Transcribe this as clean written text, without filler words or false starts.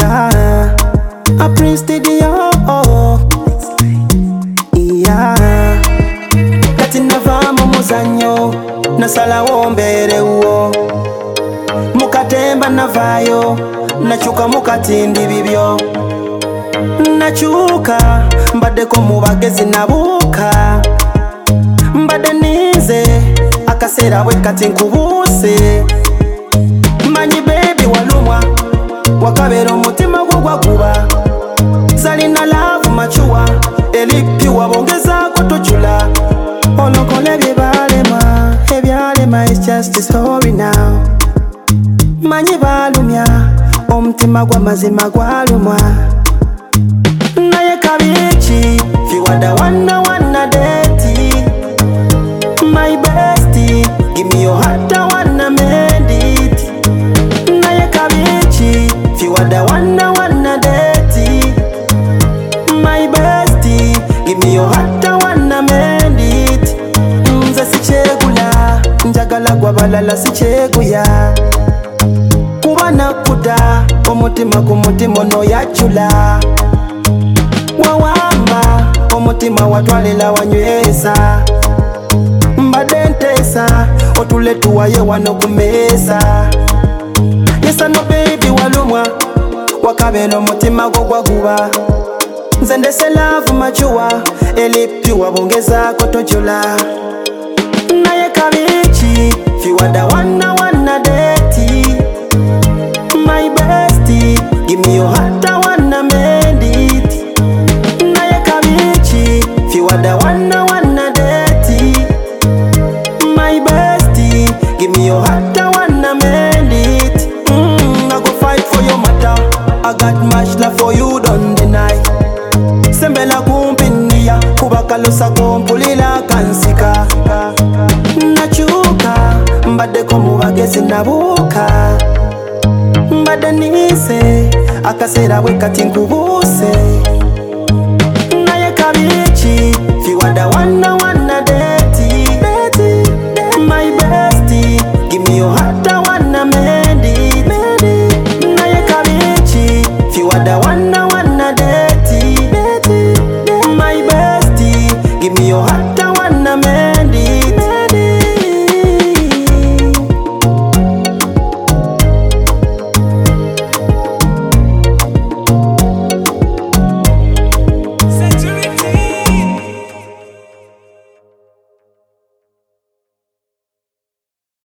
Yeah, a Prince Didio. Yeah, kati nava mu muzanyo nasala wombere uwo mukatemba navayo nachuka mukatindi bibyo nachuka mbadeko mu bagezi nabuka mbade nize akasera we kati nkubuse manyi baby walumwa wakabera umutima gwa kuba zalina love machua elipi wabongeza kutojula olokole byebalema ebyalema is just a story now manyi balumya omutima gwa mazima gwalumwa naye kabichi fiwada wanna date my bestie give me your heart I wanna mend it naye kabichi fiwada wanna date my bestie give me your heart I wanna mend it nze sichegula njagala gwa balala sicheguya kubana kuda omutima ku mutima no yachula wawamba omutima watwalela wanywesa mbadentesa otule tuwaye wano kumesa yesa no baby walumwa wakabeno omutima gwa guba nze ndese love machua elipi wabongeza kotojula naye kabichi fiwada wanna date my bestie give me your heart I wanna mend it naye kabichi fiwada wanna date my bestie give me your heart I wanna mend it I go fight for your matter I got much love for you don't deny sembela kumpinia kubakalosa kumpulila kansika nachuka mbadeko mu bagezi nabuka mbade nise akasera we kati nkubuse naye kabichi fiwada wanna date my bestie give me your heart